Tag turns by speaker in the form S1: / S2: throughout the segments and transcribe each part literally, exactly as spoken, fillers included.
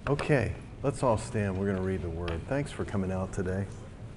S1: Okay, let's all stand. We're going to read the word. Thanks for coming out today.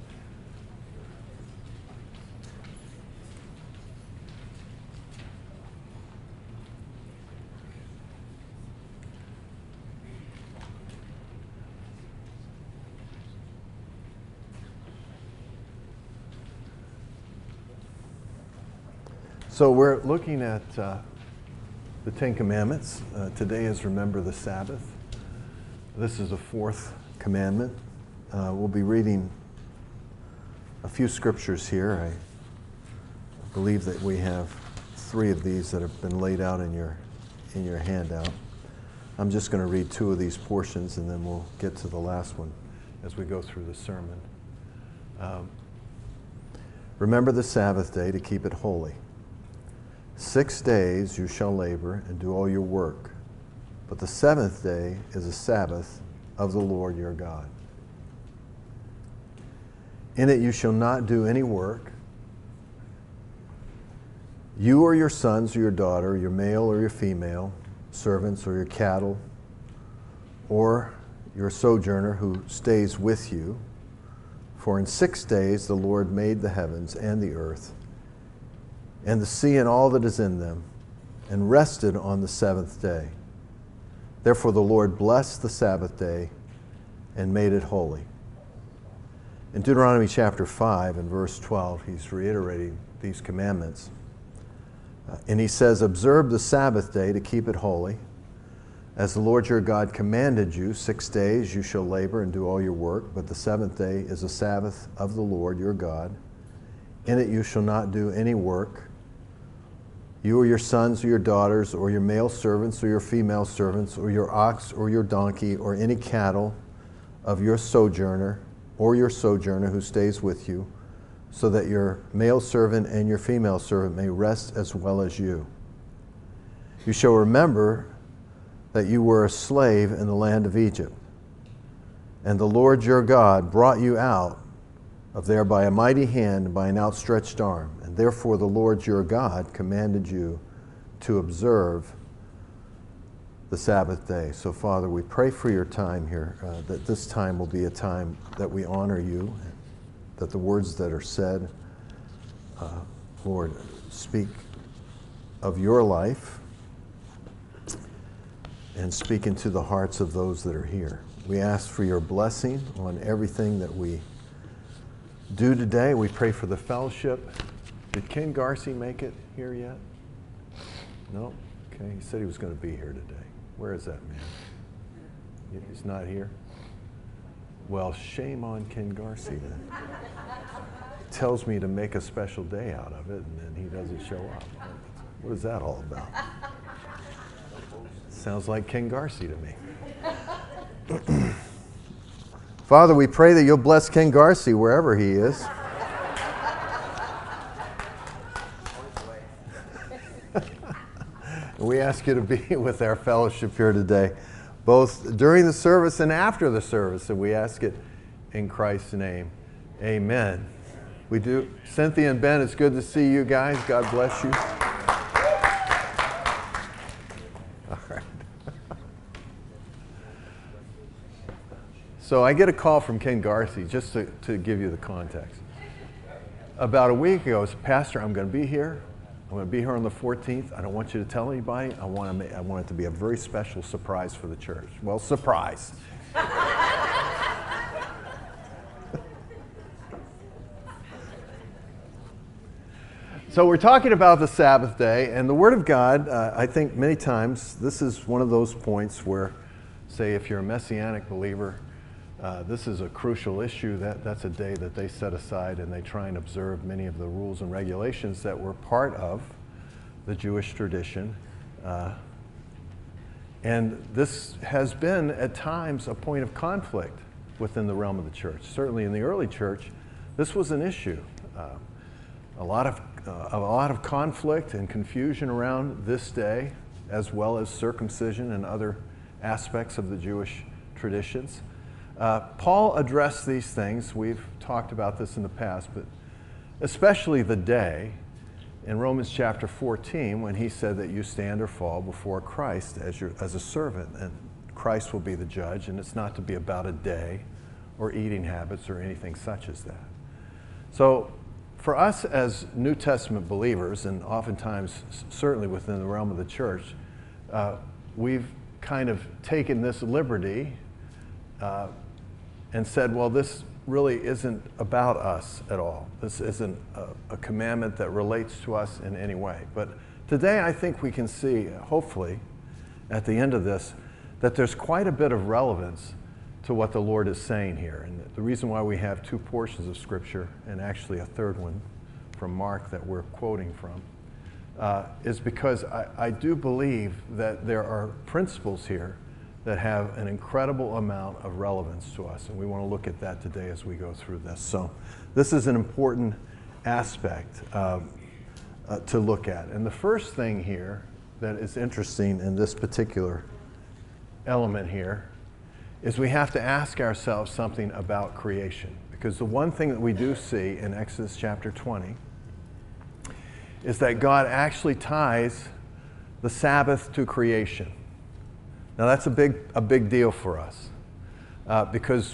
S1: So we're looking at uh, the Ten Commandments. Uh, today is Remember the Sabbath. This is the fourth commandment. Uh, we'll be reading a few scriptures here. I believe that we have three of these that have been laid out in your in your handout. I'm just going to read two of these portions, and then we'll get to the last one as we go through the sermon. Um, Remember the Sabbath day to keep it holy. Six days you shall labor and do all your work, but the seventh day is a Sabbath of the Lord your God. In it you shall not do any work, you or your sons or your daughter, your male or your female, servants or your cattle, or your sojourner who stays with you. For in six days the Lord made the heavens and the earth, and the sea and all that is in them, and rested on the seventh day. Therefore the Lord blessed the Sabbath day and made it holy. In Deuteronomy chapter five and verse twelve, he's reiterating these commandments. Uh, and he says, observe the Sabbath day to keep it holy. As the Lord your God commanded you, six days you shall labor and do all your work, but the seventh day is a Sabbath of the Lord your God. In it you shall not do any work, you or your sons or your daughters, or your male servants or your female servants, or your ox or your donkey, or any cattle of your sojourner, or your sojourner who stays with you, so that your male servant and your female servant may rest as well as you. You shall remember that you were a slave in the land of Egypt, and the Lord your God brought you out of there by a mighty hand and by an outstretched arm. And therefore the Lord your God commanded you to observe the Sabbath day. So Father, we pray for your time here, uh, that this time will be a time that we honor you, that the words that are said, uh, Lord, speak of your life and speak into the hearts of those that are here. We ask for your blessing on everything that we do today. We pray for the fellowship. Did Ken Garcia make it here yet? No? Okay, he said he was going to be here today. Where is that man? He's not here? Well, shame on Ken Garcia then. Tells me to make a special day out of it, and then he doesn't show up. What is that all about? Sounds like Ken Garcia to me. Father, we pray that you'll bless Ken Garcia wherever he is. We ask you to be with our fellowship here today, both during the service and after the service, and we ask it in Christ's name. Amen. We do. Cynthia and Ben, it's good to see you guys. God bless you. All right. So I get a call from Ken Garcia, just to, to give you the context. About a week ago, I said, Pastor, I'm going to be here. I'm going to be here on the fourteenth. I don't want you to tell anybody. I want, to make, I want it to be a very special surprise for the church. Well, surprise. So we're talking about the Sabbath day, and the Word of God, uh, I think many times, this is one of those points where, say, if you're a Messianic believer, Uh, this is a crucial issue. That, that's a day that they set aside and they try and observe many of the rules and regulations that were part of the Jewish tradition. Uh, and this has been, at times, a point of conflict within the realm of the church. Certainly in the early church, this was an issue. Uh, a lot of, uh, a lot of conflict and confusion around this day, as well as circumcision and other aspects of the Jewish traditions. Uh, Paul addressed these things. We've talked about this in the past, but especially the day in Romans chapter fourteen when he said that you stand or fall before Christ as, your, as a servant. And Christ will be the judge, and it's not to be about a day or eating habits or anything such as that. So for us as New Testament believers, and oftentimes certainly within the realm of the church, uh, we've kind of taken this liberty uh, and said, well, this really isn't about us at all. This isn't a, a commandment that relates to us in any way. But today I think we can see, hopefully, at the end of this, that there's quite a bit of relevance to what the Lord is saying here. And the reason why we have two portions of Scripture, and actually a third one from Mark that we're quoting from, uh, is because I, I do believe that there are principles here that have an incredible amount of relevance to us. And we want to look at that today as we go through this. So this is an important aspect um, uh, to look at. And the first thing here that is interesting in this particular element here is we have to ask ourselves something about creation. Because the one thing that we do see in Exodus chapter twenty is that God actually ties the Sabbath to creation. Now that's a big, a big deal for us. Uh, because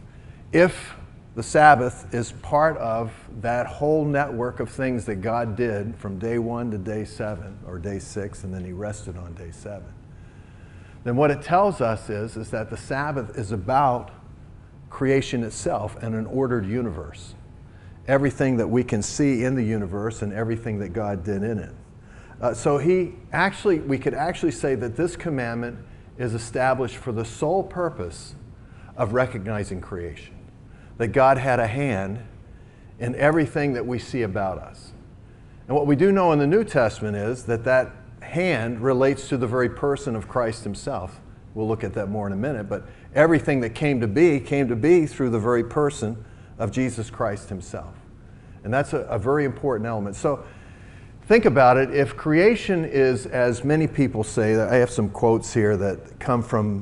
S1: if the Sabbath is part of that whole network of things that God did from day one to day seven, or day six, and then he rested on day seven, then what it tells us is, is that the Sabbath is about creation itself and an ordered universe. Everything that we can see in the universe and everything that God did in it. Uh, so he actually, we could actually say that this commandment is established for the sole purpose of recognizing creation. That God had a hand in everything that we see about us. And what we do know in the New Testament is that that hand relates to the very person of Christ himself. We'll look at that more in a minute, but everything that came to be came to be through the very person of Jesus Christ himself. And that's a, a very important element. So think about it. If creation is, as many people say, I have some quotes here that come from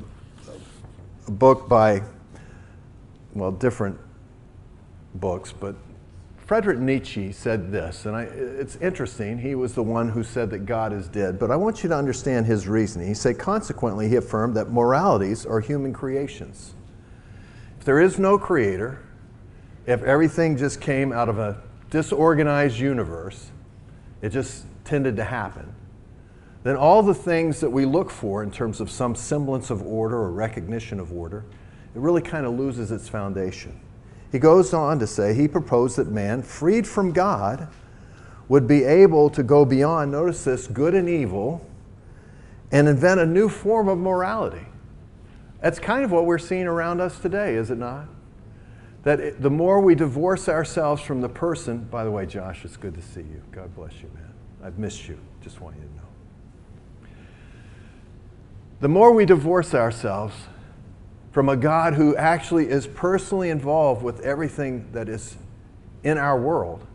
S1: a book by, well, different books, but Friedrich Nietzsche said this, and I, it's interesting. He was the one who said that God is dead, but I want you to understand his reasoning. He said, consequently, he affirmed that moralities are human creations. If there is no creator, if everything just came out of a disorganized universe, it just tended to happen, then all the things that we look for in terms of some semblance of order or recognition of order, it really kind of loses its foundation. He goes on to say, he proposed that man, freed from God, would be able to go beyond, notice this, good and evil, and invent a new form of morality. That's kind of what we're seeing around us today, is it not? That it, the more we divorce ourselves from the person, by the way, Josh, it's good to see you. God bless you, man. I've missed you. Just want you to know. The more we divorce ourselves from a God who actually is personally involved with everything that is in our world,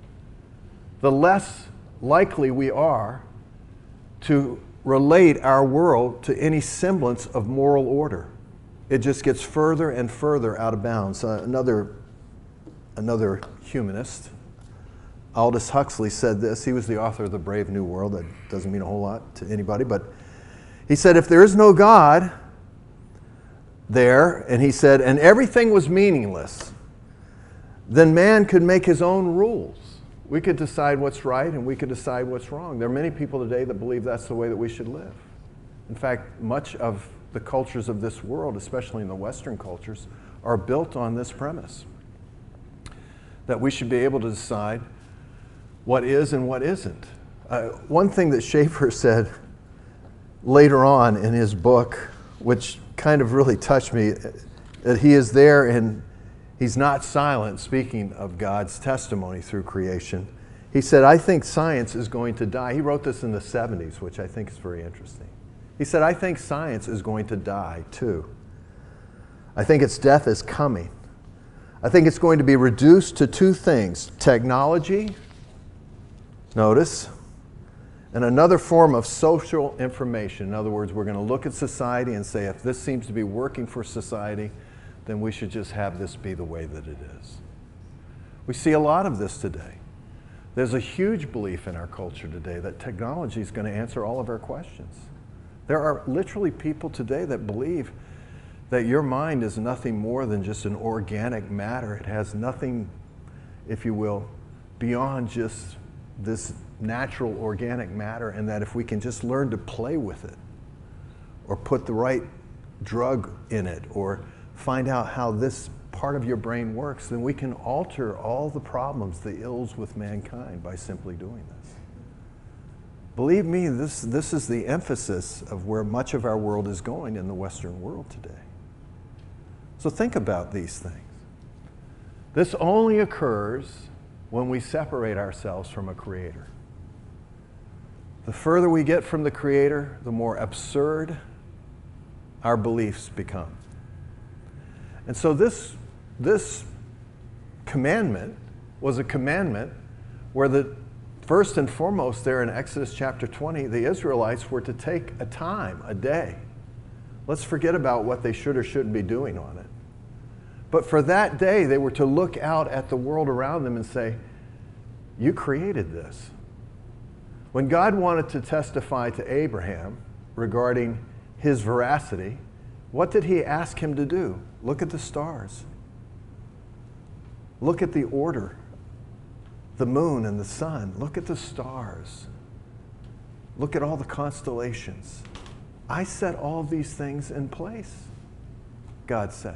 S1: the less likely we are to relate our world to any semblance of moral order. It just gets further and further out of bounds. Uh, another, another humanist, Aldous Huxley, said this. He was the author of The Brave New World. That doesn't mean a whole lot to anybody, but he said, if there is no God there, and he said, and everything was meaningless, then man could make his own rules. We could decide what's right and we could decide what's wrong. There are many people today that believe that's the way that we should live. In fact, much of the cultures of this world, especially in the Western cultures, are built on this premise. That we should be able to decide what is and what isn't. Uh, one thing that Schaeffer said later on in his book, which kind of really touched me, that he is there and he's not silent, speaking of God's testimony through creation. He said, I think science is going to die. He wrote this in the seventies, which I think is very interesting. He said, I think science is going to die too. I think its death is coming. I think it's going to be reduced to two things: technology, notice, and another form of social information. In other words, we're going to look at society and say, if this seems to be working for society, then we should just have this be the way that it is. We see a lot of this today. There's a huge belief in our culture today that technology is going to answer all of our questions. There are literally people today that believe that your mind is nothing more than just an organic matter. It has nothing, if you will, beyond just this natural organic matter, and that if we can just learn to play with it, or put the right drug in it, or find out how this part of your brain works, then we can alter all the problems, the ills with mankind by simply doing this. Believe me, this, this is the emphasis of where much of our world is going in the Western world today. So think about these things. This only occurs when we separate ourselves from a creator. The further we get from the creator, the more absurd our beliefs become. And so this, this commandment was a commandment where the first and foremost there in Exodus chapter twenty, the Israelites were to take a time, a day. Let's forget about what they should or shouldn't be doing on it. But for that day, they were to look out at the world around them and say, you created this. When God wanted to testify to Abraham regarding his veracity, what did he ask him to do? Look at the stars. Look at the order, the moon and the sun. Look at the stars. Look at all the constellations. I set all these things in place, God says.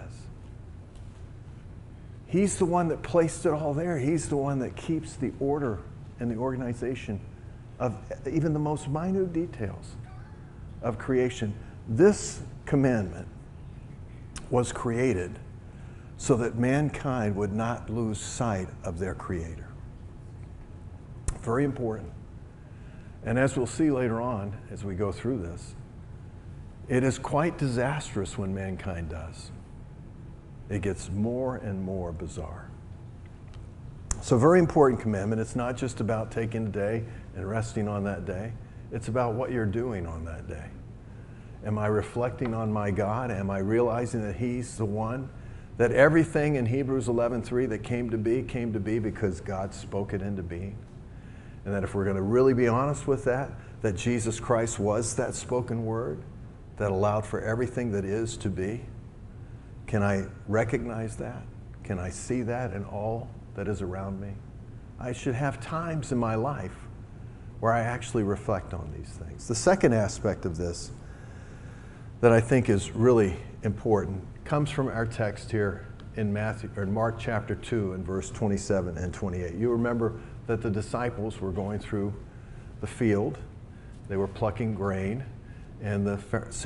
S1: He's the one that placed it all there. He's the one that keeps the order and the organization of even the most minute details of creation. This commandment was created so that mankind would not lose sight of their Creator. Very important. And as we'll see later on, as we go through this, it is quite disastrous when mankind does. It gets more and more bizarre. So, very important commandment. It's not just about taking a day and resting on that day. It's about what you're doing on that day. Am I reflecting on my God? Am I realizing that He's the one? That everything in Hebrews eleven three that came to be, came to be because God spoke it into being? And that if we're going to really be honest with that, that Jesus Christ was that spoken word that allowed for everything that is to be? Can I recognize that? Can I see that in all that is around me? I should have times in my life where I actually reflect on these things. The second aspect of this that I think is really important comes from our text here in Matthew or in Mark chapter two and verse twenty-seven and twenty-eight. You remember that the disciples were going through the field. They were plucking grain, and the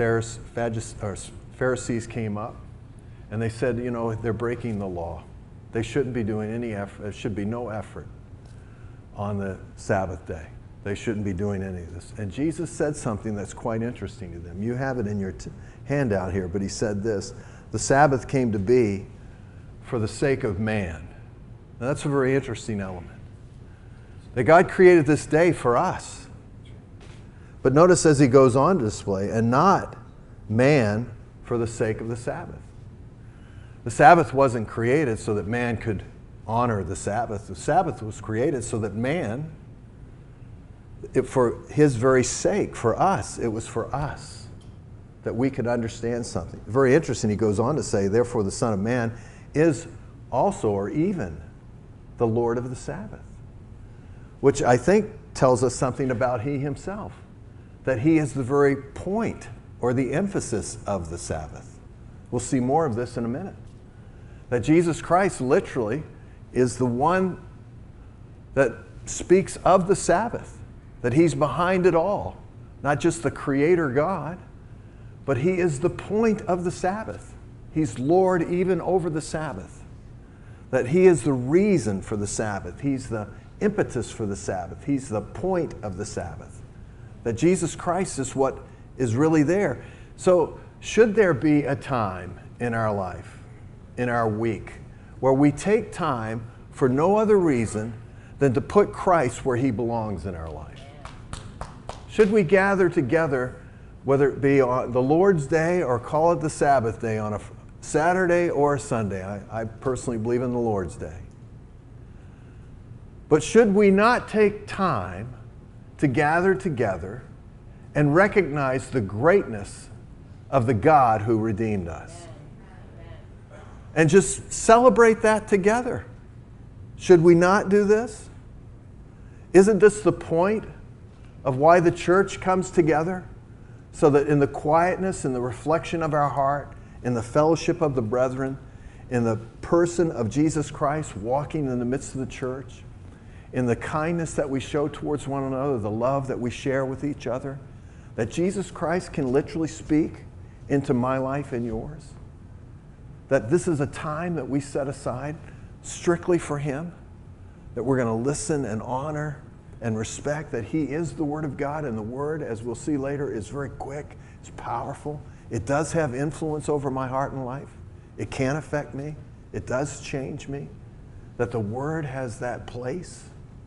S1: Pharisees came up, and they said, you know, they're breaking the law. They shouldn't be doing any effort. There should be no effort on the Sabbath day. They shouldn't be doing any of this. And Jesus said something that's quite interesting to them. You have it in your t- handout here, but he said this: the Sabbath came to be for the sake of man. Now that's a very interesting element. That God created this day for us. But notice as he goes on to display, and not man for the sake of the Sabbath. The Sabbath wasn't created so that man could honor the Sabbath. The Sabbath was created so that man, it, for his very sake, for us, it was for us, that we could understand something. Very interesting, he goes on to say, therefore the Son of Man is also, or even, the Lord of the Sabbath. Which I think tells us something about he himself, that he is the very point or the emphasis of the Sabbath. We'll see more of this in a minute. That Jesus Christ literally is the one that speaks of the Sabbath, that he's behind it all, not just the Creator God, but he is the point of the Sabbath. He's Lord even over the Sabbath. That he is the reason for the Sabbath. He's the impetus for the Sabbath. He's the point of the Sabbath. That Jesus Christ is what is really there. So should there be a time in our life, in our week, where we take time for no other reason than to put Christ where he belongs in our life? Should we gather together, whether it be on the Lord's Day or call it the Sabbath day, on a Saturday or a Sunday? I, I personally believe in the Lord's Day. But should we not take time to gather together and recognize the greatness of the God who redeemed us. And just celebrate that together. Should we not do this? Isn't this the point of why the church comes together? So that in the quietness and the reflection of our heart, in the fellowship of the brethren, in the person of Jesus Christ walking in the midst of the church, in the kindness that we show towards one another, the love that we share with each other, that Jesus Christ can literally speak into my life and yours. That this is a time that we set aside strictly for Him, that we're going to listen and honor and respect that He is the Word of God, and the Word, as we'll see later, is very quick, it's powerful. It does have influence over my heart and life. It can affect me. It does change me. That the Word has that place.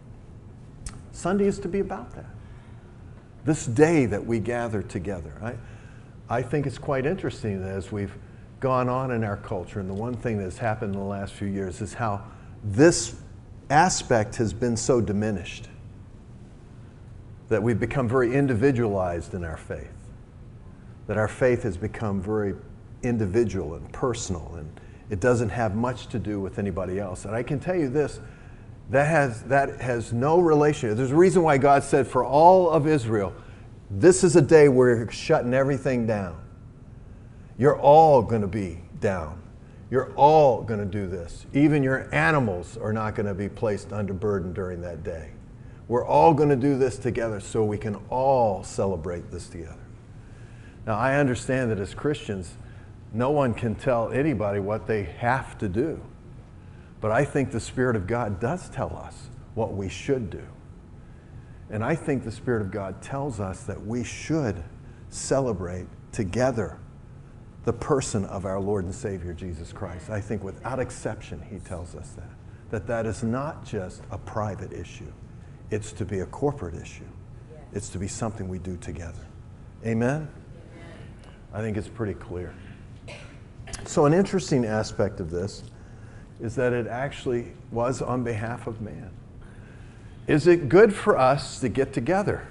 S1: Sunday is to be about that. This day that we gather together. I, I think it's quite interesting that as we've gone on in our culture, and the one thing that's happened in the last few years is how this aspect has been so diminished. That we've become very individualized in our faith. That our faith has become very individual and personal, and it doesn't have much to do with anybody else. And I can tell you this, that has, that has no relation. There's a reason why God said for all of Israel, this is a day where you're shutting everything down. You're all going to be down. You're all going to do this. Even your animals are not going to be placed under burden during that day. We're all going to do this together so we can all celebrate this together. Now, I understand that as Christians, no one can tell anybody what they have to do. But I think the Spirit of God does tell us what we should do. And I think the Spirit of God tells us that we should celebrate together the person of our Lord and Savior, Jesus Christ. I think without exception, He tells us that. That that is not just a private issue. It's to be a corporate issue. It's to be something we do together. Amen? I think it's pretty clear. So an interesting aspect of this is that it actually was on behalf of man. Is it good for us to get together?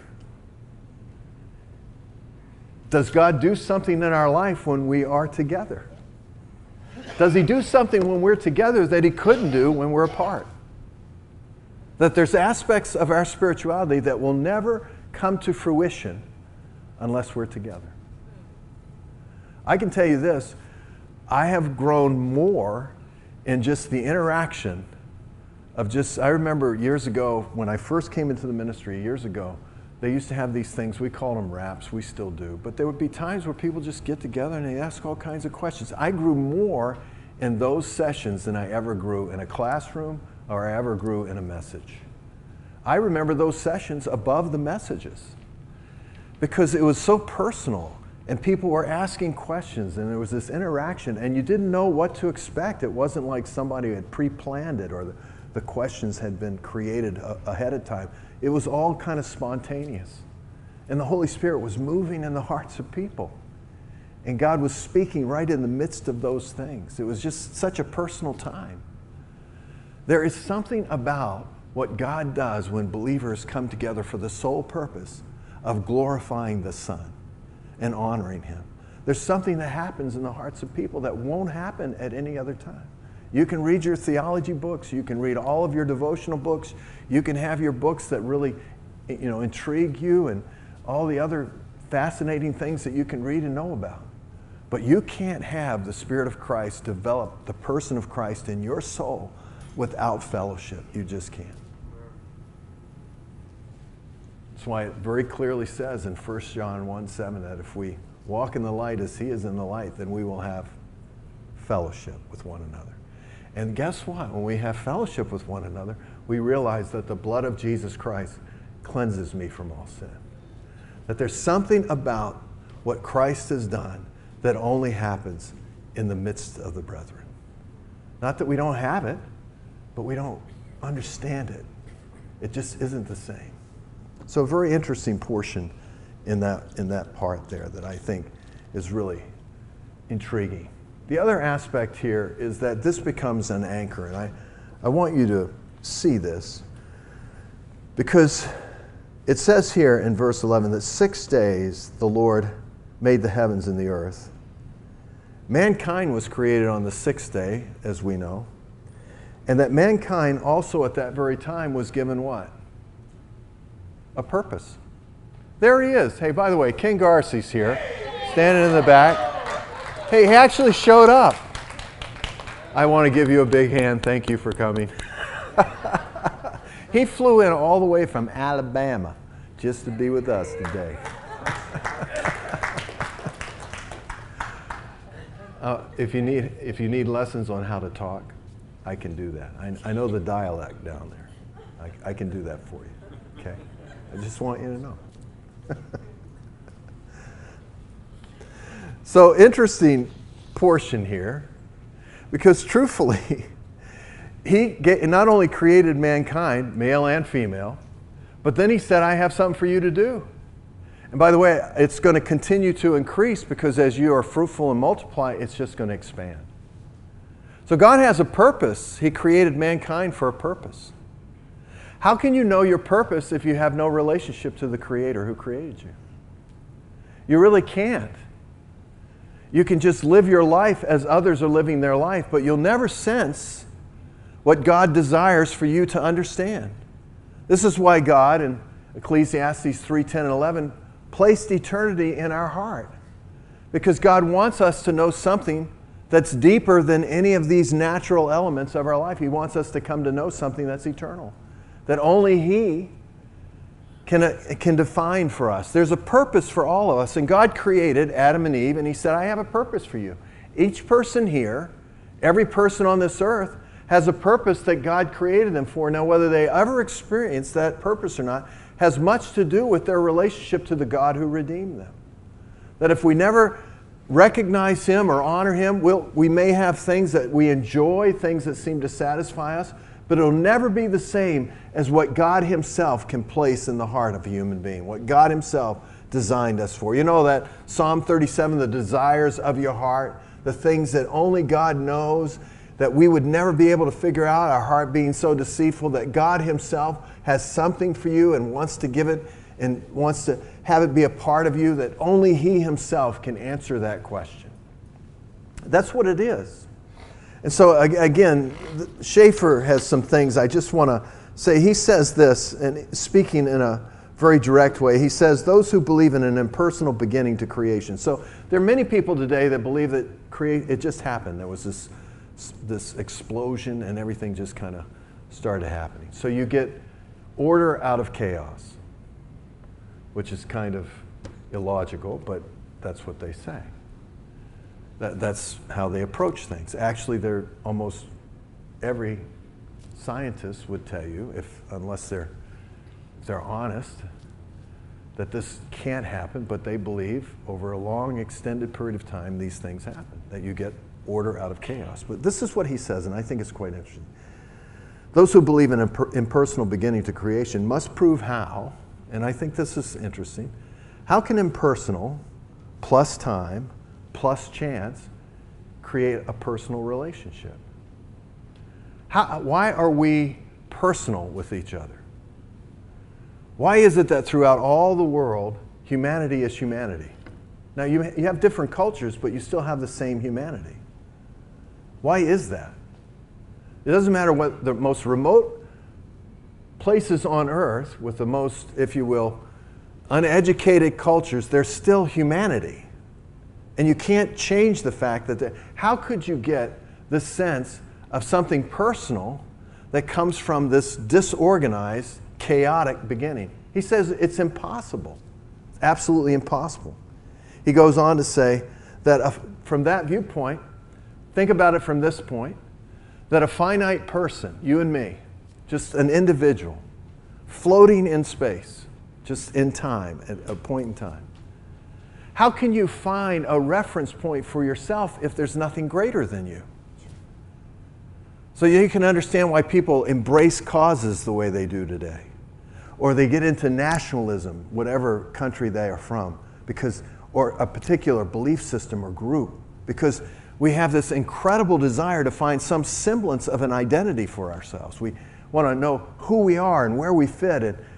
S1: Does God do something in our life when we are together? Does He do something when we're together that He couldn't do when we're apart? That there's aspects of our spirituality that will never come to fruition unless we're together. I can tell you this, I have grown more in just the interaction of just, I remember years ago when I first came into the ministry, years ago, they used to have these things, we called them raps, we still do, but there would be times where people just get together and they ask all kinds of questions. I grew more in those sessions than I ever grew in a classroom or I ever grew in a message. I remember those sessions above the messages because it was so personal and people were asking questions and there was this interaction and you didn't know what to expect. It wasn't like somebody had pre-planned it or the, the questions had been created a, ahead of time. It was all kind of spontaneous. And the Holy Spirit was moving in the hearts of people. And God was speaking right in the midst of those things. It was just such a personal time. There is something about what God does when believers come together for the sole purpose of glorifying the Son and honoring Him. There's something that happens in the hearts of people that won't happen at any other time. You can read your theology books, you can read all of your devotional books, you can have your books that really, you know, intrigue you and all the other fascinating things that you can read and know about. But you can't have the Spirit of Christ develop the person of Christ in your soul without fellowship. You just can't. That's why it very clearly says in First John one seven that if we walk in the light as He is in the light, then we will have fellowship with one another. And guess what? When we have fellowship with one another, we realize that the blood of Jesus Christ cleanses me from all sin. That there's something about what Christ has done that only happens in the midst of the brethren. Not that we don't have it, but we don't understand it. It just isn't the same. So a very interesting portion in that, in that part there that I think is really intriguing. The other aspect here is that this becomes an anchor, and I, I want you to see this because it says here in verse eleven that six days the Lord made the heavens and the earth. Mankind was created on the sixth day, as we know. And that mankind also at that very time was given what? A purpose. There he is. Hey, by the way, King Garci's here, standing in the back. Hey, he actually showed up. I want to give you a big hand. Thank you for coming. He flew in all the way from Alabama just to be with us today. uh, if you need if you need lessons on how to talk, I can do that. I, I know the dialect down there. I, I can do that for you. Okay? I just want you to know. So interesting portion here, because truthfully, he not only created mankind, male and female, but then he said, I have something for you to do. And by the way, it's going to continue to increase because as you are fruitful and multiply, it's just going to expand. So God has a purpose. He created mankind for a purpose. How can you know your purpose if you have no relationship to the Creator who created you? You really can't. You can just live your life as others are living their life, but you'll never sense what God desires for you to understand. This is why God, in Ecclesiastes three, ten, and eleven, placed eternity in our heart. Because God wants us to know something that's deeper than any of these natural elements of our life. He wants us to come to know something that's eternal, that only He can, uh, can define for us. There's a purpose for all of us. And God created Adam and Eve, and He said, I have a purpose for you. Each person here, every person on this earth, has a purpose that God created them for. Now, whether they ever experience that purpose or not has much to do with their relationship to the God who redeemed them. That if we never recognize Him or honor Him, we'll, we may have things that we enjoy, things that seem to satisfy us, but it'll never be the same as what God Himself can place in the heart of a human being, what God Himself designed us for. You know that Psalm thirty-seven, the desires of your heart, the things that only God knows, that we would never be able to figure out, our heart being so deceitful, that God Himself has something for you and wants to give it and wants to have it be a part of you, that only He Himself can answer that question. That's what it is. And so again, Schaeffer has some things I just want to say. He says this, and speaking in a very direct way, he says, those who believe in an impersonal beginning to creation. So there are many people today that believe that create, it just happened. There was this, this explosion and everything just kind of started happening. So you get order out of chaos, which is kind of illogical, but that's what they say. That, that's how they approach things. Actually, they're almost every scientist would tell you, if unless they're if they're honest, that this can't happen, but they believe over a long, extended period of time these things happen, that you get order out of chaos. But this is what he says, and I think it's quite interesting. Those who believe in an impersonal beginning to creation must prove how, and I think this is interesting, how can impersonal plus time plus chance create a personal relationship? How, why are we personal with each other? Why is it that throughout all the world, humanity is humanity? Now, you, you have different cultures, but you still have the same humanity. Why is that? It doesn't matter what the most remote places on earth with the most, if you will, uneducated cultures, there's still humanity. And you can't change the fact that, the, how could you get the sense of something personal that comes from this disorganized, chaotic beginning? He says it's impossible. It's absolutely impossible. He goes on to say that uh, from that viewpoint, think about it from this point, that a finite person, you and me, just an individual, floating in space, just in time, at a point in time, how can you find a reference point for yourself if there's nothing greater than you? So you can understand why people embrace causes the way they do today. Or they get into nationalism, whatever country they are from, because, or a particular belief system or group, because we have this incredible desire to find some semblance of an identity for ourselves. We want to know who we are and where we fit and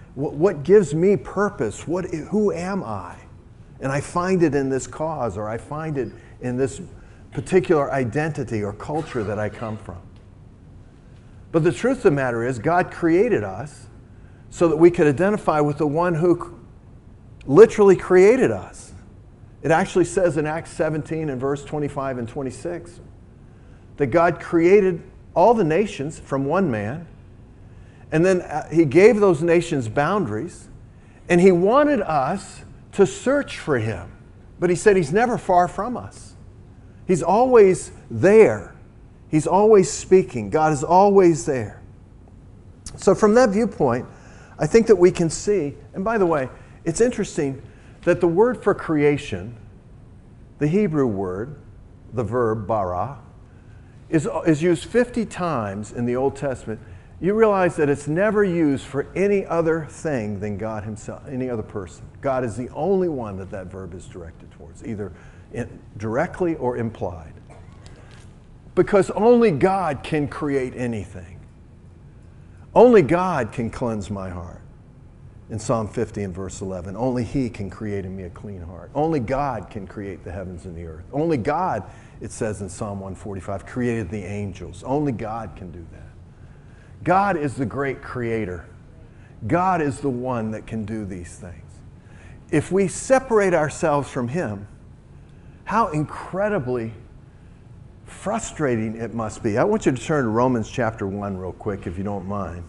S1: What, what gives me purpose? What, who am I? And I find it in this cause, or I find it in this particular identity or culture that I come from. But the truth of the matter is, God created us so that we could identify with the one who literally created us. It actually says in Acts seventeen and verse twenty-five and twenty-six that God created all the nations from one man, and then he gave those nations boundaries, and he wanted us to search for him. But he said he's never far from us. He's always there. He's always speaking. God is always there. So from that viewpoint, I think that we can see, and by the way, it's interesting that the word for creation, the Hebrew word, the verb bara, is, is used fifty times in the Old Testament. You realize that it's never used for any other thing than God himself, any other person. God is the only one that that verb is directed towards, either in, directly or implied. Because only God can create anything. Only God can cleanse my heart. In Psalm fifty and verse eleven, only he can create in me a clean heart. Only God can create the heavens and the earth. Only God, it says in Psalm one forty-five, created the angels. Only God can do that. God is the great creator. God is the one that can do these things. If we separate ourselves from him, how incredibly frustrating it must be. I want you to turn to Romans chapter one real quick, if you don't mind.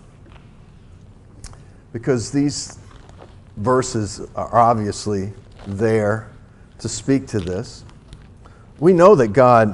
S1: Because these verses are obviously there to speak to this. We know that God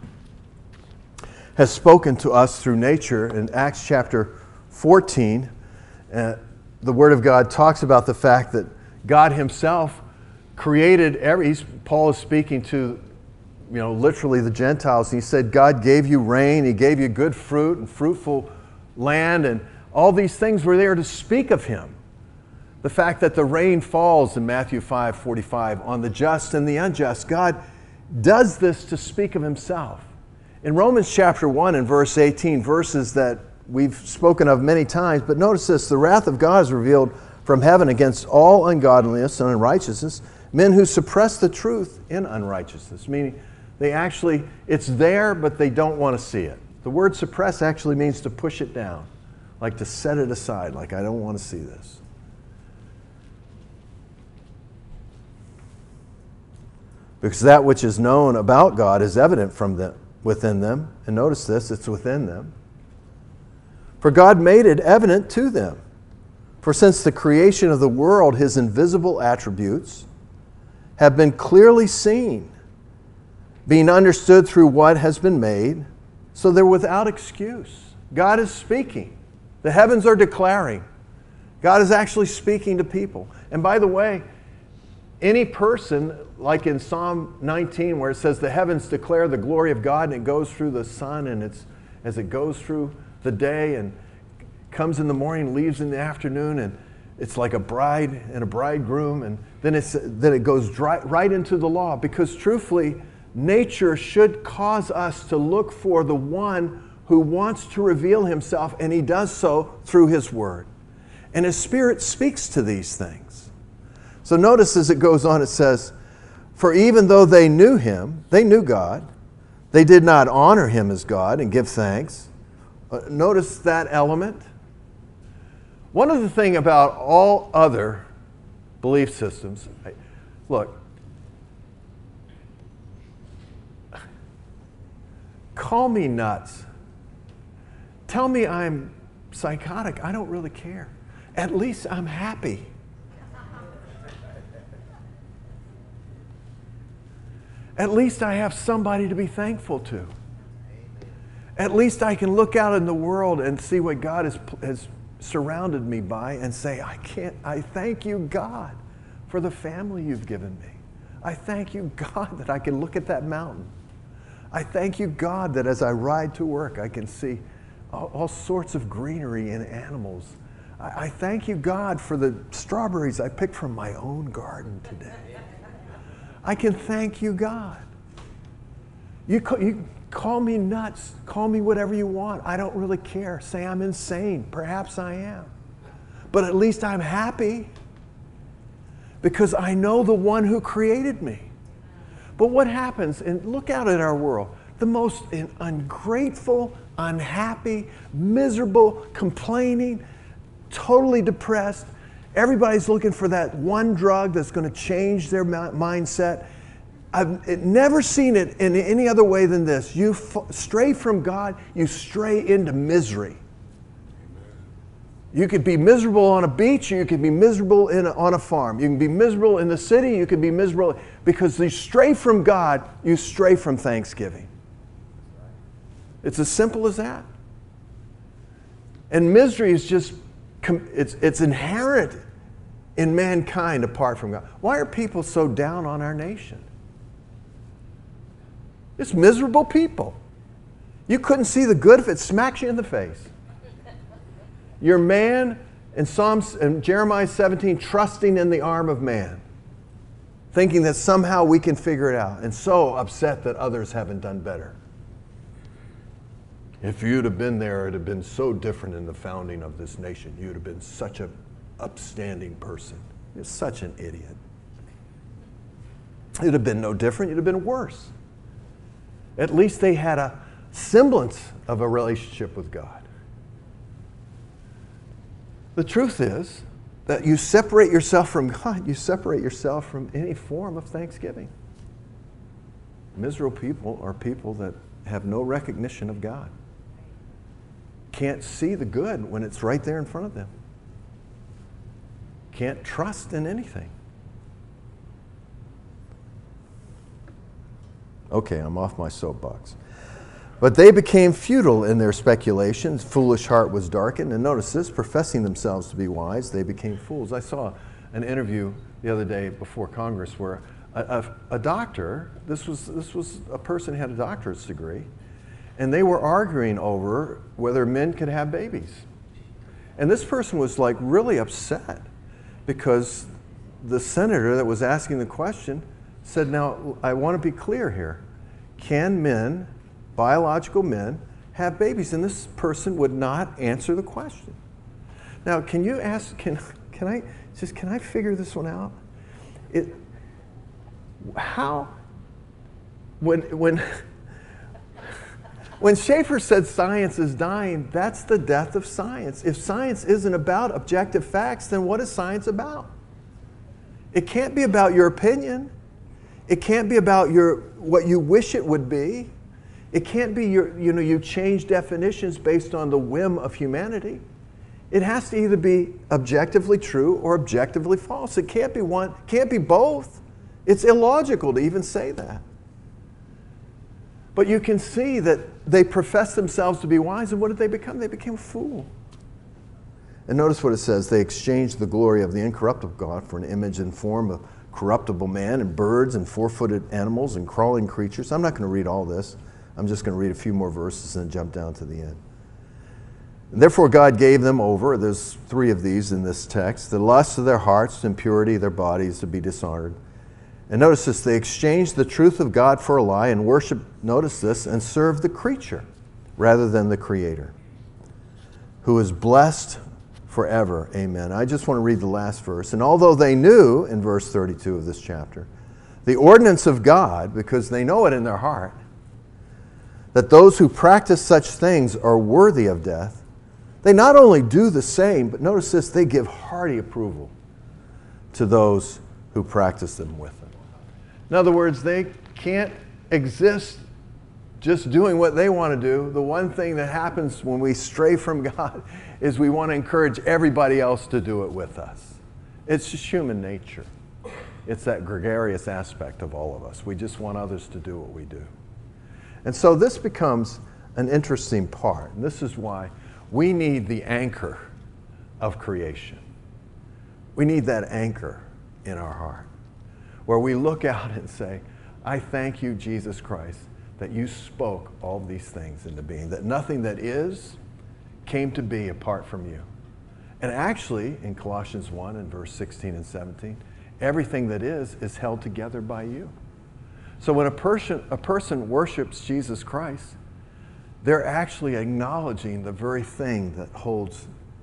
S1: has spoken to us through nature. In Acts chapter fourteen, uh, the Word of God talks about the fact that God himself created every, he's, Paul is speaking to, you know, literally the Gentiles. And he said, God gave you rain, he gave you good fruit and fruitful land, and all these things were there to speak of him. The fact that the rain falls in Matthew five forty-five on the just and the unjust. God does this to speak of himself. In Romans chapter one and verse eighteen, verses that we've spoken of many times, but notice this, the wrath of God is revealed from heaven against all ungodliness and unrighteousness, men who suppress the truth in unrighteousness, meaning they actually, it's there, but they don't want to see it. The word suppress actually means to push it down. Like to set it aside, like I don't want to see this. Because that which is known about God is evident from them, within them. And notice this, it's within them. For God made it evident to them. For since the creation of the world, his invisible attributes have been clearly seen, being understood through what has been made, so they're without excuse. God is speaking. The heavens are declaring. God is actually speaking to people. And by the way, any person, like in Psalm nineteen, where it says the heavens declare the glory of God, and it goes through the sun, and it's as it goes through the day and comes in the morning, leaves in the afternoon, and it's like a bride and a bridegroom, and then it's then it goes dry, right into the law. Because truthfully, nature should cause us to look for the one who wants to reveal himself, and he does so through his word. And his Spirit speaks to these things. So notice as it goes on, it says, for even though they knew him, they knew God, they did not honor him as God and give thanks. Uh, notice that element. One of the things about all other belief systems, look, call me nuts. Tell me I'm psychotic. I don't really care. At least I'm happy. At least I have somebody to be thankful to. At least I can look out in the world and see what God has, has surrounded me by and say, I can't, I thank you, God, for the family you've given me. I thank you, God, that I can look at that mountain. I thank you, God, that as I ride to work, I can see all, all sorts of greenery and animals. I, I thank you, God, for the strawberries I picked from my own garden today. I can thank you, God. You call, you call me nuts. Call me whatever you want. I don't really care. Say I'm insane. Perhaps I am. but at least I'm happy because I know the one who created me. But what happens, and look out at our world, the most ungrateful, unhappy, miserable, complaining, totally depressed. Everybody's looking for that one drug that's going to change their mindset. I've never seen it in any other way than this. You f- stray from God, you stray into misery. You could be miserable on a beach, or you could be miserable in a, on a farm. You can be miserable in the city, you could be miserable. Because you stray from God, you stray from thanksgiving. It's as simple as that. And misery is just, it's, it's inherent in mankind apart from God. Why are people so down on our nation? It's miserable people. You couldn't see the good if it smacks you in the face. Your man in Psalms in Jeremiah seventeen, trusting in the arm of man, thinking that somehow we can figure it out, and so upset that others haven't done better. If you'd have been there, it'd have been so different in the founding of this nation. You'd have been such an upstanding person. You're such an idiot. It'd have been no different. You'd have been worse. At least they had a semblance of a relationship with God. The truth is that you separate yourself from God, you separate yourself from any form of thanksgiving. Miserable people are people that have no recognition of God. Can't see the good when it's right there in front of them. Can't trust in anything. Okay, I'm off my soapbox. But they became futile in their speculations. Foolish heart was darkened. And notice this, professing themselves to be wise, they became fools. I saw an interview the other day before Congress where a, a, a doctor, this was, this was a person who had a doctorate's degree, and they were arguing over whether men could have babies. And this person was like really upset because the senator that was asking the question said, now, I want to be clear here. Can men, biological men, have babies? And this person would not answer the question. Now, can you ask, can, can I, just, can I figure this one out? It, how, when, when, when Schaeffer said science is dying, that's the death of science. If science isn't about objective facts, then what is science about? It can't be about your opinion. It can't be about your what you wish it would be. It can't be your, you know, you change definitions based on the whim of humanity. It has to either be objectively true or objectively false. It can't be one, can't be both. It's illogical to even say that. But you can see that they profess themselves to be wise, and what did they become? They became a fool. And notice what it says. They exchanged the glory of the incorruptible God for an image and form of corruptible man and birds and four-footed animals and crawling creatures. I'm not going to read all this. I'm just going to read a few more verses and jump down to the end. And therefore God gave them over, there's three of these in this text, the lust of their hearts, impurity of their bodies to be dishonored. And notice this, they exchanged the truth of God for a lie and worshiped, notice this, and served the creature rather than the Creator, who is blessed forever. Amen. I just want to read the last verse. And although they knew, in verse thirty-two of this chapter, the ordinance of God, because they know it in their heart, that those who practice such things are worthy of death, they not only do the same, but notice this, they give hearty approval to those who practice them with them. In other words, they can't exist just doing what they want to do. The one thing that happens when we stray from God is we want to encourage everybody else to do it with us. It's just human nature. It's that gregarious aspect of all of us. We just want others to do what we do. And so this becomes an interesting part. And this is why we need the anchor of creation. We need that anchor in our heart, where we look out and say, I thank you, Jesus Christ, that you spoke all these things into being, that nothing that is came to be apart from you. And actually, in Colossians one and verse sixteen and seventeen, everything that is is held together by you. So when a person, a person worships Jesus Christ, they're actually acknowledging the very thing that holds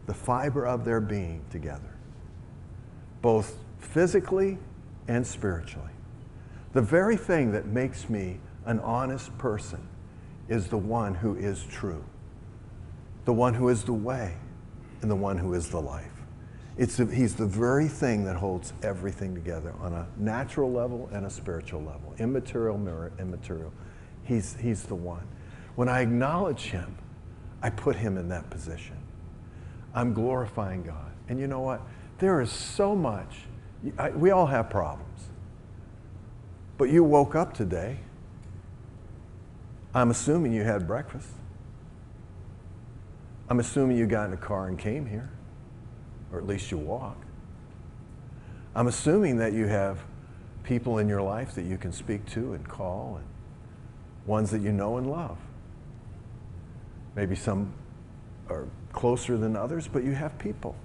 S1: the fiber of their being together, both physically and spiritually. The very thing that makes me an honest person is the one who is true, the one who is the way, and the one who is the life. It's the, he's the very thing that holds everything together on a natural level and a spiritual level, immaterial, mirror, immaterial. He's, he's the one. When I acknowledge him, I put him in that position. I'm glorifying God. And you know what? There is so much. I, we all have problems. But you woke up today. I'm assuming you had breakfast. I'm assuming you got in a car and came here, or at least you walked. I'm assuming that you have people in your life that you can speak to and call, and ones that you know and love. Maybe some are closer than others, but you have people.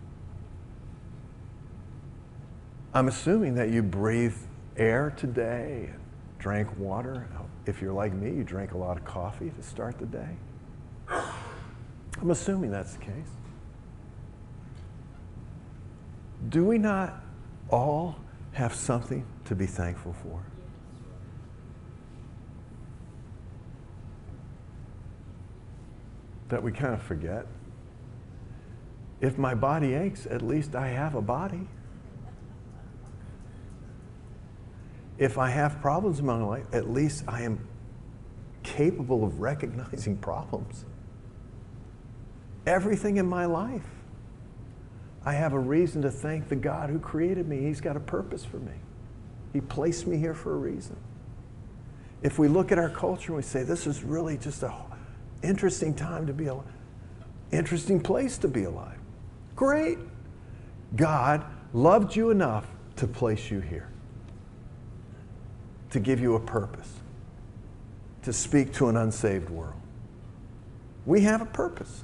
S1: I'm assuming that you breathed air today and drank water. If you're like me, you drank a lot of coffee to start the day. I'm assuming that's the case. Do we not all have something to be thankful for? That we kind of forget. If my body aches, at least I have a body. If I have problems in my life, at least I am capable of recognizing problems. Everything in my life, I have a reason to thank the God who created me. He's got a purpose for me. He placed me here for a reason. If we look at our culture and we say, this is really just an interesting time to be alive, interesting place to be alive. Great. God loved you enough to place you here, to give you a purpose, to speak to an unsaved world. We have a purpose.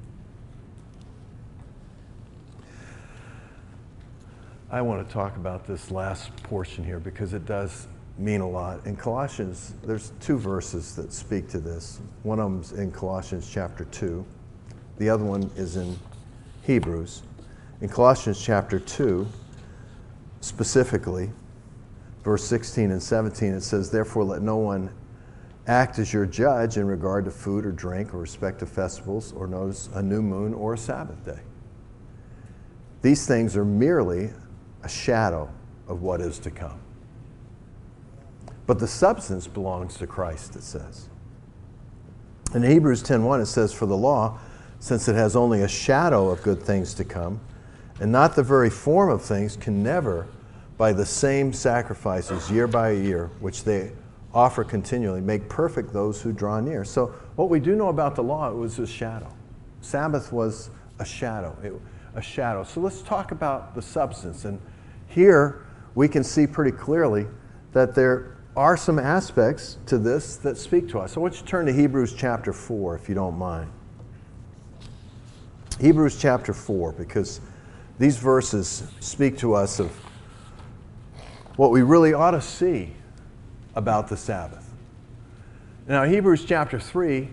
S1: I want to talk about this last portion here because it does mean a lot. In Colossians, there's two verses that speak to this. One of them's in Colossians chapter two. The other one is in Hebrews. In Colossians chapter two, specifically, verse sixteen and seventeen, it says, therefore let no one act as your judge in regard to food or drink or respect of festivals or notice a new moon or a Sabbath day. These things are merely a shadow of what is to come. But the substance belongs to Christ, it says. In Hebrews ten one, it says, for the law, since it has only a shadow of good things to come, and not the very form of things, can never, by the same sacrifices year by year, which they offer continually, make perfect those who draw near. So what we do know about the law, it was a shadow. Sabbath was a shadow. It, a shadow. So let's talk about the substance. And here we can see pretty clearly that there are some aspects to this that speak to us. So I want you to turn to Hebrews chapter four, if you don't mind. Hebrews chapter four, because these verses speak to us of what we really ought to see about the Sabbath. Now, Hebrews chapter three,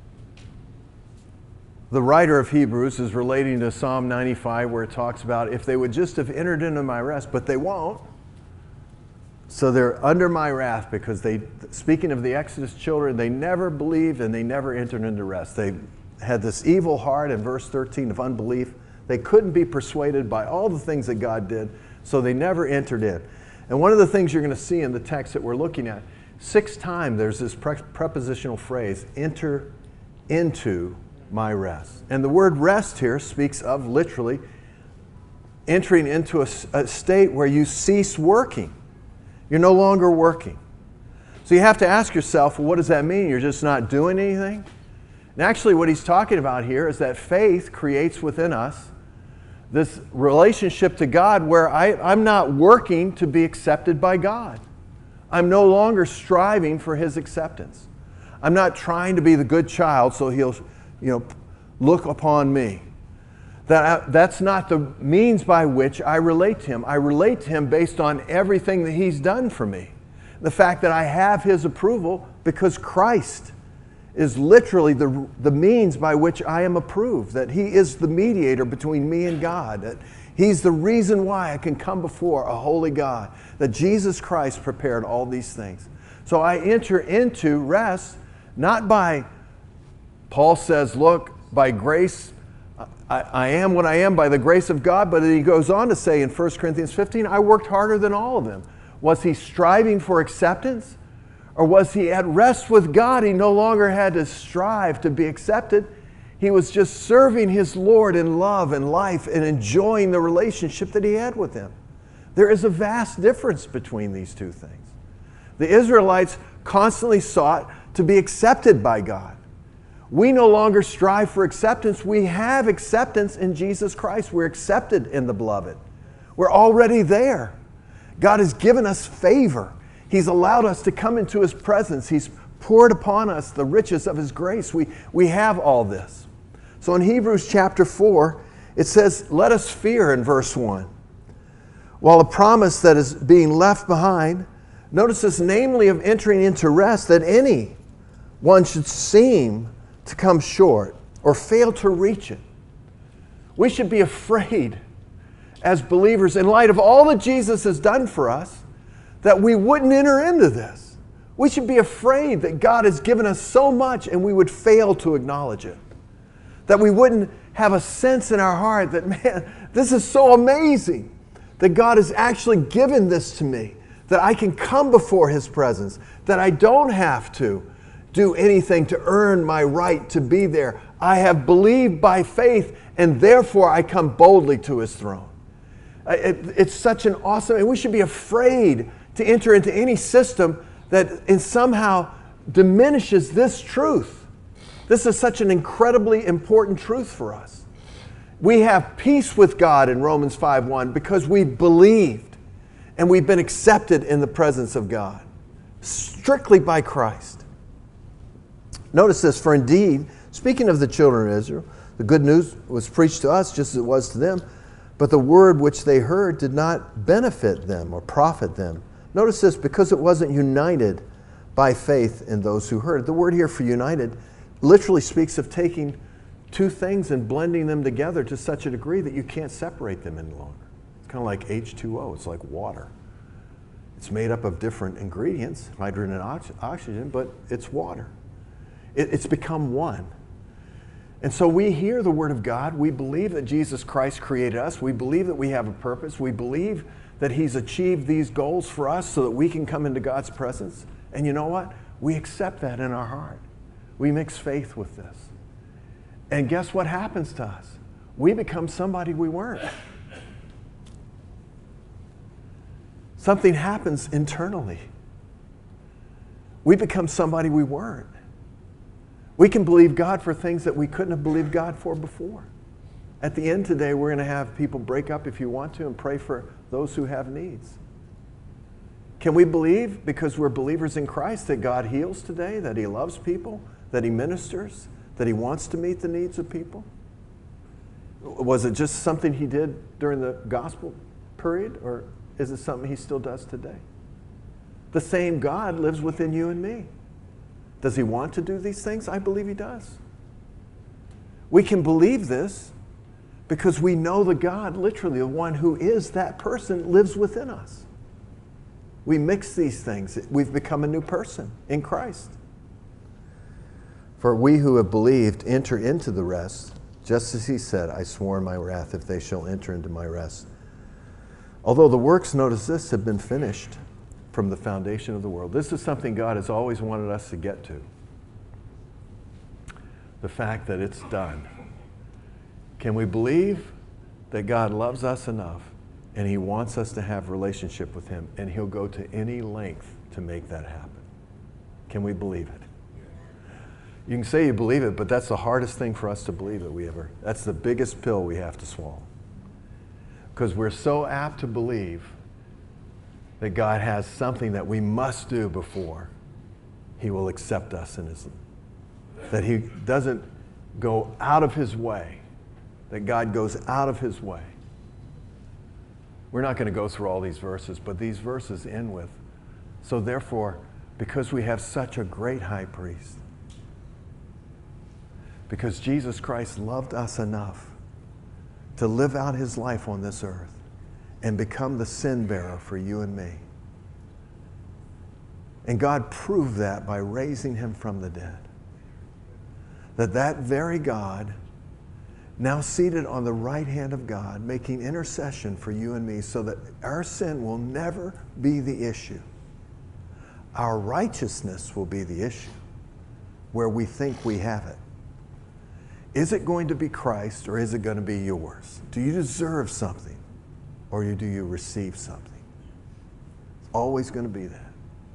S1: the writer of Hebrews is relating to Psalm ninety-five, where it talks about if they would just have entered into my rest, but they won't. So they're under my wrath because they, speaking of the Exodus children, they never believed and they never entered into rest. They had this evil heart in verse thirteen of unbelief. They couldn't be persuaded by all the things that God did, so they never entered in. And one of the things you're going to see in the text that we're looking at, six times there's this pre- prepositional phrase, enter into my rest. And the word rest here speaks of literally entering into a, a state where you cease working. You're no longer working. So you have to ask yourself, well, what does that mean? You're just not doing anything? And actually what he's talking about here is that faith creates within us this relationship to God where I, I'm not working to be accepted by God. I'm no longer striving for his acceptance. I'm not trying to be the good child so he'll, you know, look upon me. That I, that's not the means by which I relate to him. I relate to him based on everything that he's done for me. The fact that I have his approval because Christ is literally the, the means by which I am approved, that he is the mediator between me and God, that he's the reason why I can come before a holy God, that Jesus Christ prepared all these things. So I enter into rest, not by, Paul says, look, by grace, I, I am what I am by the grace of God, but he goes on to say in First Corinthians fifteen, I worked harder than all of them. Was he striving for acceptance? Or was he at rest with God? He no longer had to strive to be accepted. He was just serving his Lord in love and life and enjoying the relationship that he had with him. There is a vast difference between these two things. The Israelites constantly sought to be accepted by God. We no longer strive for acceptance. We have acceptance in Jesus Christ. We're accepted in the Beloved. We're already there. God has given us favor. He's allowed us to come into his presence. He's poured upon us the riches of his grace. We, we have all this. So in Hebrews chapter four, it says, let us fear in verse one. While a promise that is being left behind, notice this, namely of entering into rest, that any one should seem to come short or fail to reach it. We should be afraid as believers, in light of all that Jesus has done for us, that we wouldn't enter into this. We should be afraid that God has given us so much and we would fail to acknowledge it. That we wouldn't have a sense in our heart that, man, this is so amazing that God has actually given this to me, that I can come before his presence, that I don't have to do anything to earn my right to be there. I have believed by faith, and therefore I come boldly to his throne. It, it's such an awesome, and we should be afraid to enter into any system that in somehow diminishes this truth. This is such an incredibly important truth for us. We have peace with God in Romans five one because we believed and we've been accepted in the presence of God, strictly by Christ. Notice this, for indeed, speaking of the children of Israel, the good news was preached to us just as it was to them, but the word which they heard did not benefit them or profit them. Notice this, because it wasn't united by faith in those who heard. The word here for united literally speaks of taking two things and blending them together to such a degree that you can't separate them any longer. It's kind of like H two O. It's like water. It's made up of different ingredients, hydrogen and ox- oxygen, but it's water. It, it's become one. And so we hear the word of God. We believe that Jesus Christ created us. We believe that we have a purpose. We believe that he's achieved these goals for us so that we can come into God's presence. And you know what? We accept that in our heart. We mix faith with this. And guess what happens to us? We become somebody we weren't. Something happens internally. We become somebody we weren't. We can believe God for things that we couldn't have believed God for before. At the end today, we're going to have people break up if you want to and pray for those who have needs. Can we believe, because we're believers in Christ, that God heals today, that he loves people, that he ministers, that he wants to meet the needs of people? Was it just something he did during the gospel period, or is it something he still does today? The same God lives within you and me. Does he want to do these things? I believe he does. We can believe this because we know the God, literally the one who is that person, lives within us. We mix these things. We've become a new person in Christ. For we who have believed enter into the rest, just as he said, I swore in my wrath if they shall enter into my rest. Although the works, notice this, have been finished from the foundation of the world. This is something God has always wanted us to get to. The fact that it's done. Can we believe that God loves us enough and he wants us to have relationship with him, and he'll go to any length to make that happen? Can we believe it? You can say you believe it, but that's the hardest thing for us to believe that we ever, that's the biggest pill we have to swallow. Because we're so apt to believe that God has something that we must do before he will accept us in his, that he doesn't go out of his way, that God goes out of his way. We're not going to go through all these verses, but these verses end with, so therefore, because we have such a great high priest, Because Jesus Christ loved us enough to live out his life on this earth and become the sin bearer for you and me. And God proved that by raising him from the dead. That that very God, now seated on the right hand of God, making intercession for you and me so that our sin will never be the issue. Our righteousness will be the issue, where we think we have it. Is it going to be Christ or is it going to be yours? Do you deserve something or do you receive something? It's always going to be that.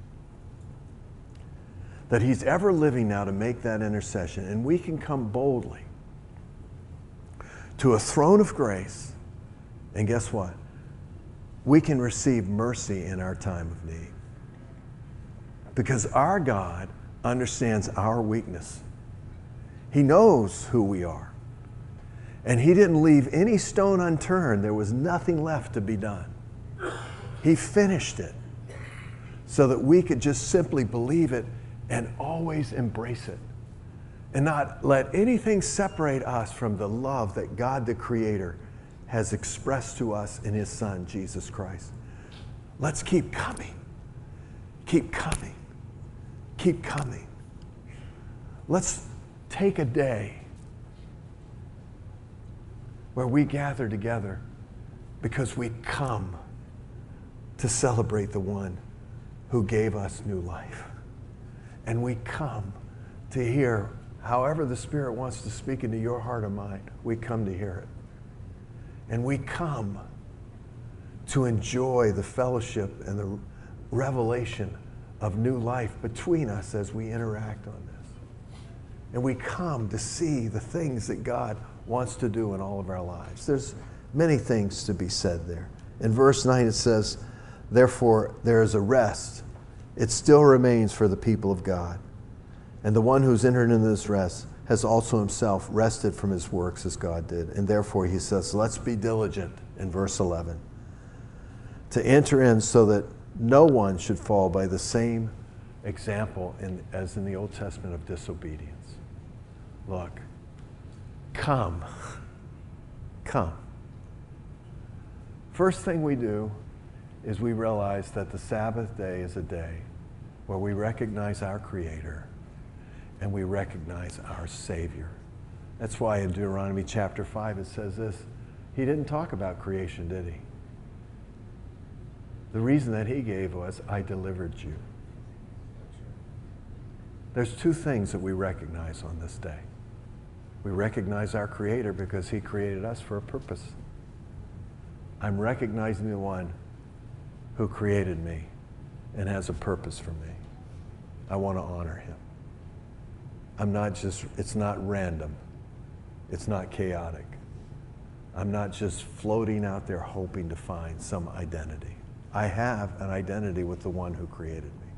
S1: That he's ever living now to make that intercession, and we can come boldly to a throne of grace, and guess what? We can receive mercy in our time of need. Because our God understands our weakness. He knows who we are. And he didn't leave any stone unturned. There was nothing left to be done. He finished it so that we could just simply believe it and always embrace it. And not let anything separate us from the love that God the Creator has expressed to us in his Son, Jesus Christ. Let's keep coming. Keep coming. Keep coming. Let's take a day where we gather together because we come to celebrate the one who gave us new life. And we come to hear, however the Spirit wants to speak into your heart or mind, we come to hear it. And we come to enjoy the fellowship and the revelation of new life between us as we interact on this. And we come to see the things that God wants to do in all of our lives. There's many things to be said there. In verse nine it says, therefore there is a rest. It still remains for the people of God. And the one who's entered into this rest has also himself rested from his works as God did. And therefore he says, let's be diligent in verse eleven to enter in so that no one should fall by the same example in, as in the Old Testament of disobedience. Look, come, come. First thing we do is we realize that the Sabbath day is a day where we recognize our Creator and we recognize our Savior. That's why in Deuteronomy chapter five it says this. He didn't talk about creation, did he? The reason that he gave was, I delivered you. There's two things that we recognize on this day. We recognize our Creator because he created us for a purpose. I'm recognizing the one who created me and has a purpose for me. I want to honor him. I'm not just, it's not random. It's not chaotic. I'm not just floating out there hoping to find some identity. I have an identity with the one who created me.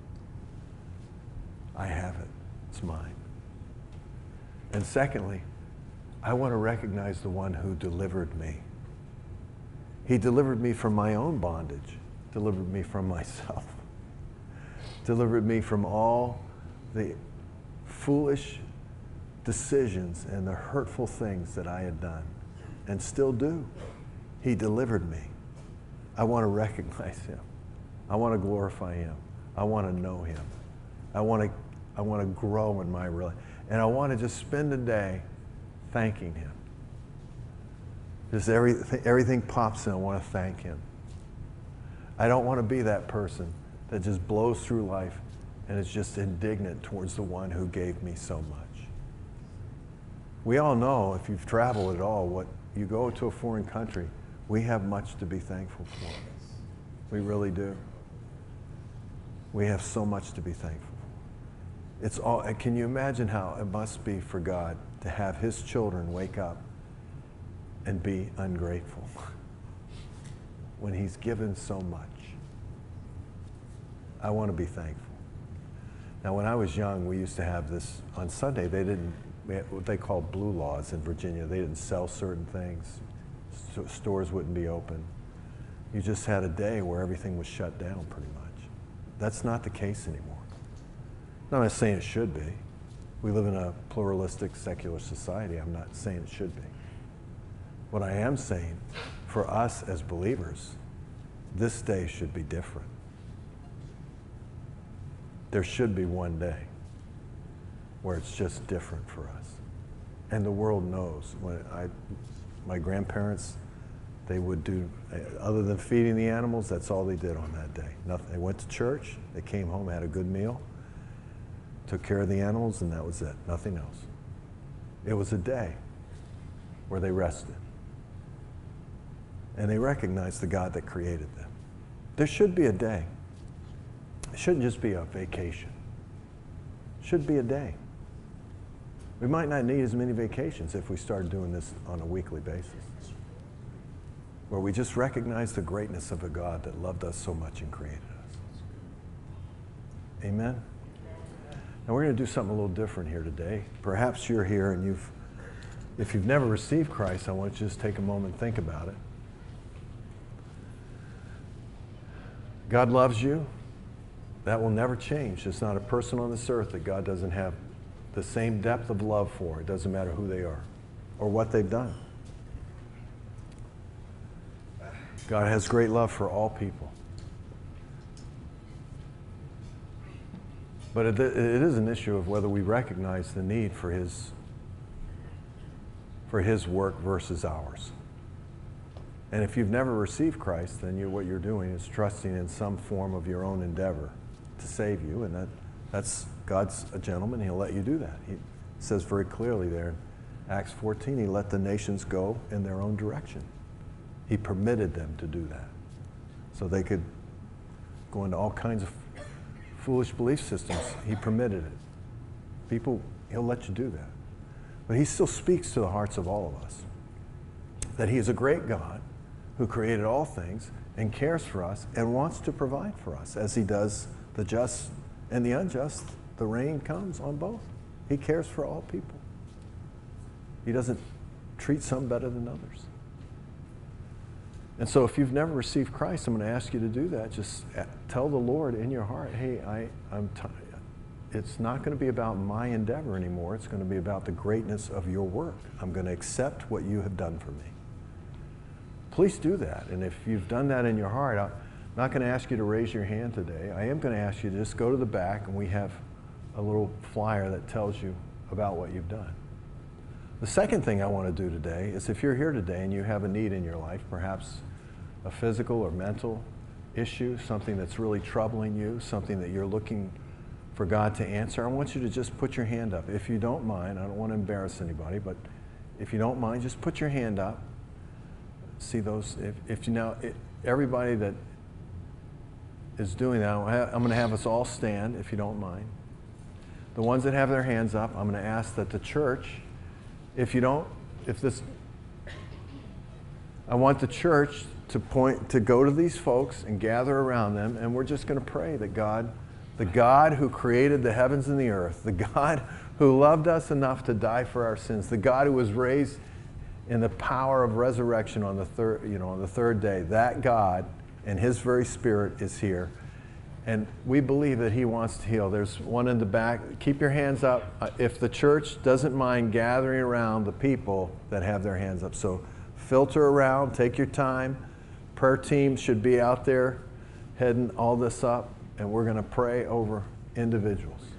S1: I have it. It's mine. And secondly, I want to recognize the one who delivered me. He delivered me from my own bondage, delivered me from myself, delivered me from all the foolish decisions and the hurtful things that I had done and still do. He delivered me. I want to recognize him. I want to glorify him. I want to know him. I want to, I want to grow in my relationship. And I want to just spend a day thanking him. Just everything, everything pops in, I want to thank him. I don't want to be that person that just blows through life and is just indignant towards the one who gave me so much. We all know, if you've traveled at all, what you go to a foreign country, we have much to be thankful for. We really do. We have so much to be thankful for. It's all, can you imagine how it must be for God to have his children wake up and be ungrateful when he's given so much? I want to be thankful. Now, when I was young, we used to have this, on Sunday, they didn't, we had what they called blue laws in Virginia. They didn't sell certain things. So stores wouldn't be open. You just had a day where everything was shut down pretty much. That's not the case anymore. I'm not saying it should be, We live in a pluralistic, secular society. I'm not saying it should be. What I am saying, for us as believers, this day should be different. There should be one day where it's just different for us. And the world knows. When I, my grandparents, they would do, other than feeding the animals, that's all they did on that day. Nothing. They went to church, they came home, had a good meal, took care of the animals, and that was it. Nothing else. It was a day where they rested. And they recognized the God that created them. There should be a day. It shouldn't just be a vacation. It should be a day. We might not need as many vacations if we started doing this on a weekly basis, where we just recognize the greatness of a God that loved us so much and created us. Amen? Now we're going to do something a little different here today. Perhaps you're here and you've, if you've never received Christ, I want you to just take a moment and think about it. God loves you. That will never change. There's not a person on this earth that God doesn't have the same depth of love for. It doesn't matter who they are or what they've done. God has great love for all people. But it, it is an issue of whether we recognize the need for His, for His work versus ours. And if you've never received Christ, then you, what you're doing is trusting in some form of your own endeavor to save you, and that, that's God's a gentleman. He'll let you do that. He says very clearly there in Acts fourteen, He let the nations go in their own direction. He permitted them to do that so they could go into all kinds of foolish belief systems. He permitted it. People, He'll let you do that. But He still speaks to the hearts of all of us, that He is a great God who created all things and cares for us and wants to provide for us, as He does the just and the unjust. The rain comes on both. He cares for all people. He doesn't treat some better than others. And so if you've never received Christ, I'm going to ask you to do that. Just tell the Lord in your heart, hey, I, I'm tired. It's not going to be about my endeavor anymore. It's going to be about the greatness of your work. I'm going to accept what you have done for me. Please do that. And if you've done that in your heart, I'm not going to ask you to raise your hand today. I am going to ask you to just go to the back, and we have a little flyer that tells you about what you've done. The second thing I want to do today is, if you're here today and you have a need in your life, perhaps a physical or mental issue, something that's really troubling you, something that you're looking for God to answer, I want you to just put your hand up. If you don't mind, I don't want to embarrass anybody, but if you don't mind, just put your hand up. See those, if, if you know, it, everybody that is doing that, I'm going to have us all stand, if you don't mind. The ones that have their hands up, I'm going to ask that the church, if you don't, if this, I want the church to point, to go to these folks and gather around them, and we're just going to pray that God, the God who created the heavens and the earth, the God who loved us enough to die for our sins, the God who was raised in the power of resurrection on the third, you know, on the third day, that God and His very Spirit is here. And we believe that He wants to heal. There's one in the back. Keep your hands up. Uh, if the church doesn't mind gathering around the people that have their hands up. So filter around, take your time. Prayer team should be out there heading all this up, and we're going to pray over individuals.